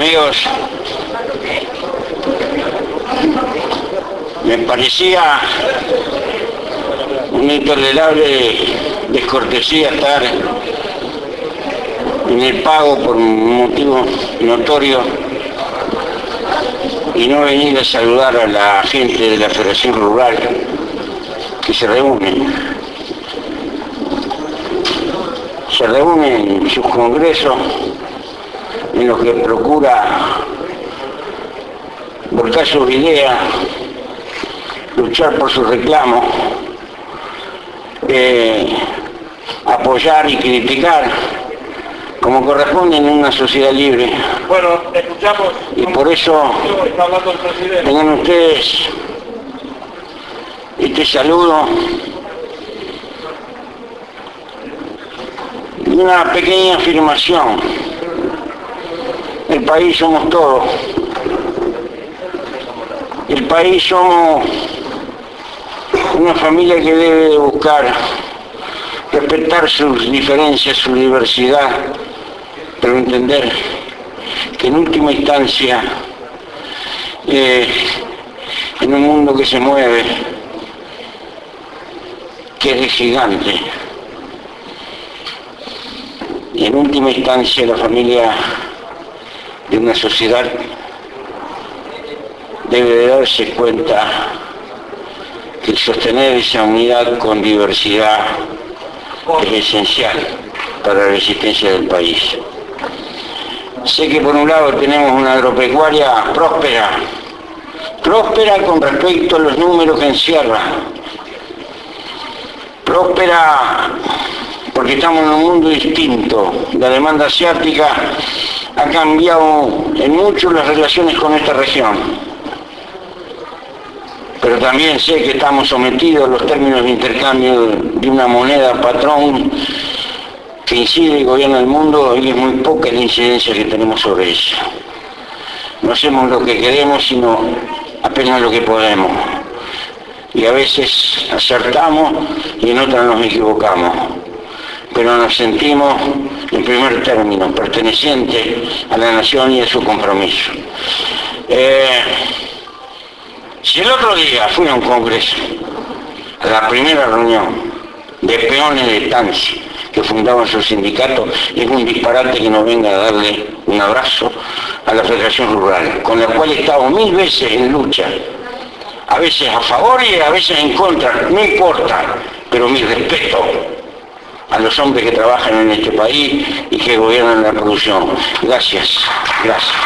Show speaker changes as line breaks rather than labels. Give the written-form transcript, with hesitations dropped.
Amigos, me parecía una intolerable descortesía estar en el pago por un motivo notorio y no venir a saludar a la gente de la Federación Rural que se reúne en sus congresos en los que procura volcar sus ideas, luchar por sus reclamos, apoyar y criticar como corresponde en una sociedad libre.
Bueno, escuchamos.
Y por eso
Está hablando el presidente.
tengan ustedes este saludo y una pequeña afirmación. El país somos todos. El país somos una familia que debe buscar respetar sus diferencias, su diversidad, pero entender que en última instancia, en un mundo que se mueve, que es de gigante, y en última instancia la familia de una sociedad debe de darse cuenta que sostener esa unidad con diversidad es esencial para la existencia del país. Sé que por un lado tenemos una agropecuaria próspera con respecto a los números que encierra, próspera porque estamos en un mundo distinto. La demanda asiática ha cambiado en mucho las relaciones con esta región, pero también sé que estamos sometidos a los términos de intercambio de una moneda patrón que incide y gobierna el mundo, y es muy poca la incidencia que tenemos sobre ella. No hacemos lo que queremos, sino apenas lo que podemos. Y a veces acertamos y en otras nos equivocamos. Pero nos sentimos, en primer término, pertenecientes a la nación y a su compromiso. Si el otro día fui a un congreso, a la primera reunión de peones de Tansi, que fundaban su sindicato, es un disparate que nos venga a darle un abrazo a la Federación Rural, con la cual he estado 1000 veces en lucha, a veces a favor y a veces en contra, no importa, pero mi respeto a los hombres que trabajan en este país y que gobiernan la producción. Gracias, gracias.